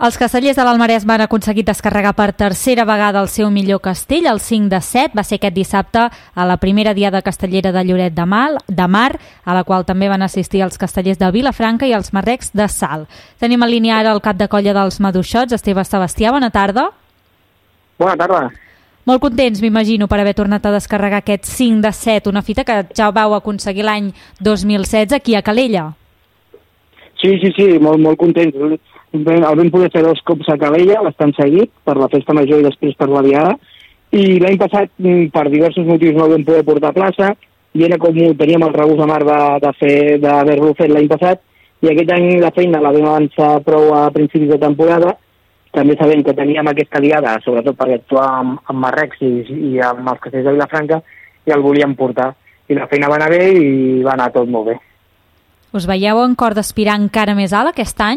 Els castellers de l'Almarès van aconseguir descarregar per tercera vegada el seu millor castell, el 5 de 7, va ser aquest dissabte a la primera diada castellera de Lloret de Mar, a la qual també van assistir els castellers de Vilafranca i els marrecs de Salt. Tenim en línia ara el cap de colla dels Maduixots, Esteve Sebastià, bona tarda. Bona tarda. Molt contents, m'imagino, per haver tornat a descarregar aquest 5 de 7, una fita que ja vau aconseguir l'any 2016 aquí a Calella. Sí, molt contents. El vam poder fer 2 cops a Calella, bastant seguit, per la festa major i després per la diada, i l'any passat, per diversos motius, no el vam poder portar a plaça, i era com teníem el regust amar d'haver-lo fet l'any passat, i aquest any la feina la vam avançar prou a principis de temporada. També sabem que teníem aquesta diada, sobretot perquè actuàvem amb marrecs i amb els castells de Vilafranca, i el volíem portar. I la feina va anar bé i va anar tot molt bé. Us veieu en cor d'aspirar encara més alt aquest any?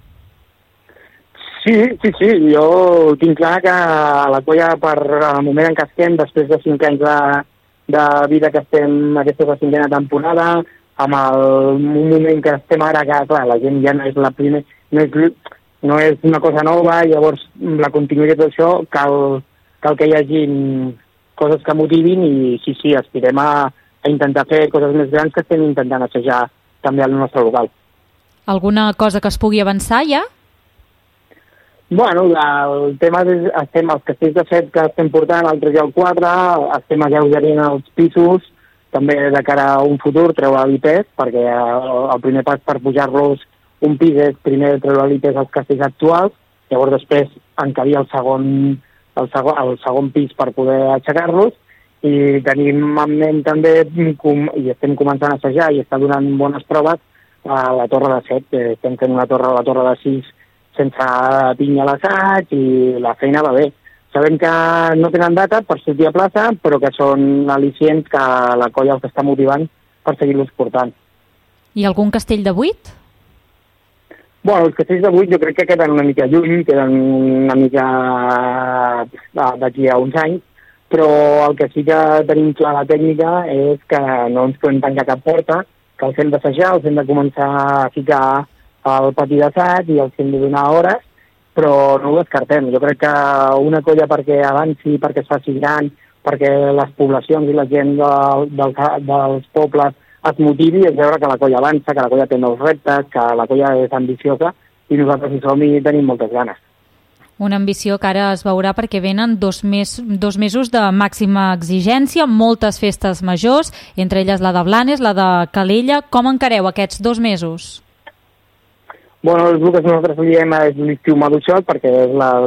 Sí, jo tinc clar que a la colla, per el moment en què estem, després de 5 anys de vida que estem, aquesta és la 5a temporada, amb el moment que estem ara, que clar, la gent ja no és la primera, no és una cosa nova, llavors la continuïtat d'això cal que hi hagi coses que motivin i sí, aspirem a intentar fer coses més grans que estem intentant assajar també al nostre local. Alguna cosa que es pugui avançar ja? Bueno, el tema és estem als castells de 7 que estem portant, el 3 i el 4, estem alleugerint els pisos, també de cara a un futur treure l'IPES, perquè el primer pas per pujar-los un pis és primer treure l'IPES als castells actuals, llavors després encabir el segon pis per poder aixecar-los, i tenim en ment també, i estem començant a assajar i està donant bones proves, a la torre de 7, estem fent una torre a la torre de 6 sense pinya a l'assaig i la feina va bé. Sabem que no tenen data per sortir a plaça, però que són al·licients que la colla els està motivant per seguir-los portant. I algun castell de 8? Bueno, els castells de 8 jo crec que queden una mica lluny, queden una mica d'aquí a uns anys, però el que sí que tenim clar la tècnica és que no ens podem tancar cap porta, que els hem d'assajar, els hem de començar a ficar al pati d'assaig i els hem de donar hores, però no ho descartem. Jo crec que una colla perquè avanci, perquè es faci gran, perquè les poblacions i la gent dels pobles es motivi, és veure que la colla avança, que la colla té nous reptes, que la colla és ambiciosa i nosaltres hi som i tenim moltes ganes. Una ambició que ara es veurà perquè venen dos mesos de màxima exigència, moltes festes majors, entre elles la de Blanes, la de Calella. Com encareu aquests 2 mesos? Bueno, el que nosaltres diem és l'estiu Maduixot, perquè és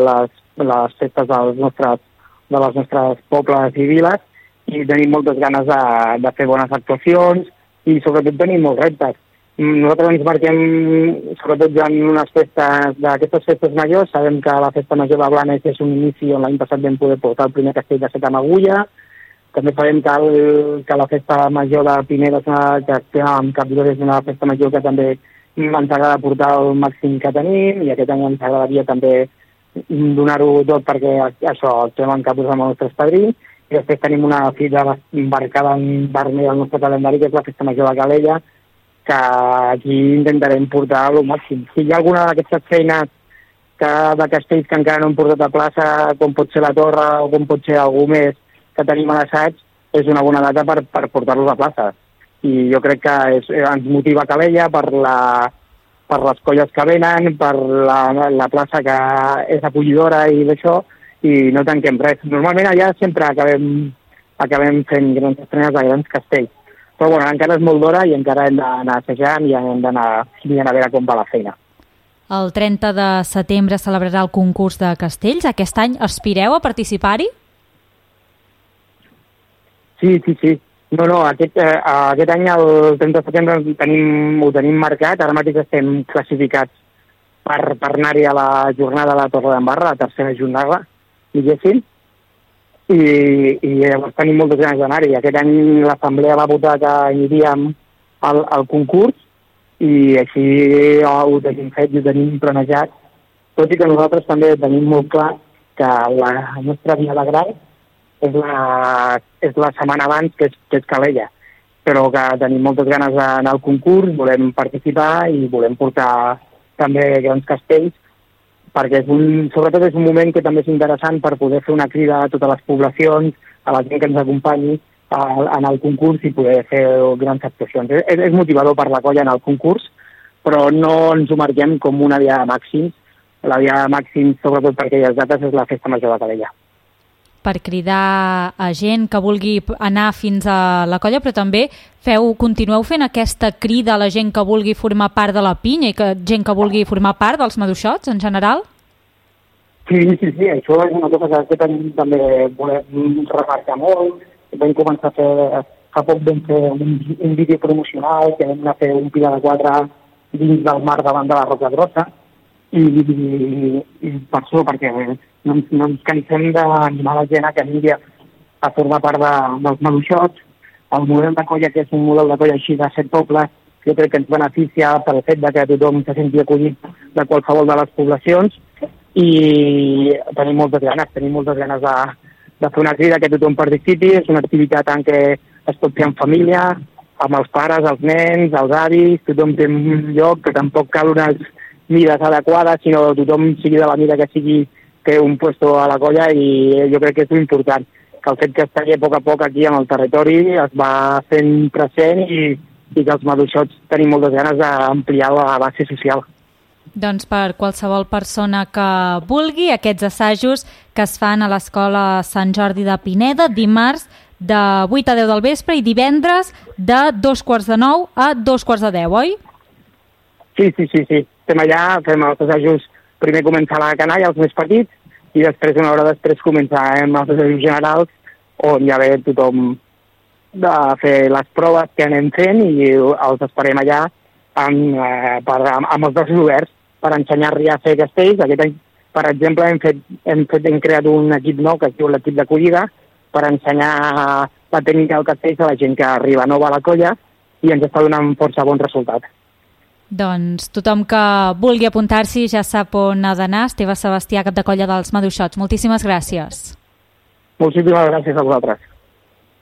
les festes de les nostres pobles i viles, i tenim moltes ganes de fer bones actuacions i sobretot tenim molts reptes. Nosaltres ens marquem, sobretot ja en unes festes, d'aquestes festes majors, sabem que la festa major de Blanes és un inici on l'any passat vam poder portar el primer castell de 7 amb agulla, també sabem que la festa major de Pineda, que estem amb Capdor, és una festa major que també ens agrada portar el màxim que tenim i aquest any ens agradaria també donar-ho tot perquè això, estem en Capdor amb els nostres padrins i després tenim una fita embarcada en vermell al nostre calendari que és la festa major de Calella que aquí intentarem portar el màxim. Si hi ha alguna d'aquestes feines de castells que encara no hem portat a plaça, com pot ser la torre o com pot ser algú més que tenim a l'assaig, és una bona data per portar-los a plaça. I jo crec que ens motiva Calella per les colles que venen, per la plaça que és acollidora i d'això, i no tanquem res. Normalment allà sempre acabem fent grans estrenes de grans castells. Però bueno, encara és molt d'hora i encara hem d'anar assajant i hem d'anar a veure com va la feina. El 30 de setembre celebrarà el concurs de castells. Aquest any aspireu a participar-hi? Sí. No, aquest any el 30 de setembre ho tenim marcat, ara mateix estem classificats per anar-hi a la jornada de la Torre d'Embarra, la tercera jornada, diguéssim, i llavors tenim moltes ganes d'anar-hi. Aquest any l'Assemblea va votar que aniríem al concurs i així ho tenim fet i ho tenim planejat, tot i que nosaltres també tenim molt clar que la nostra via de gran és la setmana abans, que és Calella, però que tenim moltes ganes d'anar al concurs, volem participar i volem portar també grans castells perquè sobretot és un moment que també és interessant per poder fer una crida a totes les poblacions, a la gent que ens acompanyi en el concurs i poder fer grans actuacions. És motivador per la colla en el concurs, però no ens ho marquem com una diada màxim. La diada màxim, sobretot per aquelles dates, és la Festa Major de Calella. Per cridar a gent que vulgui anar fins a la colla, però també continueu fent aquesta crida a la gent que vulgui formar part de la pinya i gent que vulgui formar part dels maduixots en general? Sí, això és una cosa que també volem remarcar molt. Vam començar a fer, fa poc vam fer un vídeo promocional que vam anar a fer un pila de 4 dins del mar davant de la Roca Grossa i per això, perquè no ens cansem d'animar la gent a que vingui a formar part dels maduixots. El model de colla, que és un model de colla així de 7 pobles, jo crec que ens beneficia pel fet de que tothom se senti acollit de qualsevol de les poblacions i tenim moltes ganes de fer una crida que tothom participi. És una activitat en què es pot fer en família, amb els pares, els nens, els avis, tothom té un lloc, que tampoc cal unes mides adequades, sinó tothom sigui de la mida que sigui, té un puesto a la colla, i jo crec que és important, que el fet que es talli a poc aquí en el territori es va fent present i que els maduixots tenim moltes ganes d'ampliar la base social. Doncs per qualsevol persona que vulgui, aquests assajos que es fan a l'Escola Sant Jordi de Pineda, dimarts de 8 a 10 del vespre i divendres de 8:45 a 9:45, oi? Sí. Estem allà, fem els assajos, primer començar la canalla, els més petits, i després, una hora després, començarem els assajos generals, on ja ve tothom de fer les proves que anem fent i els esperem allà amb els braços oberts per ensenyar-li a fer castells. Aquest any, per exemple, hem creat un equip nou que es diu l'equip d'acollida per ensenyar la tècnica del castell a la gent que arriba nova a la colla i ens està donant força bons resultats. Doncs tothom que vulgui apuntar-s'hi ja sap on ha d'anar. Esteve Sebastià, cap de colla dels Maduixots. Moltíssimes gràcies. Moltíssimes gràcies a vosaltres.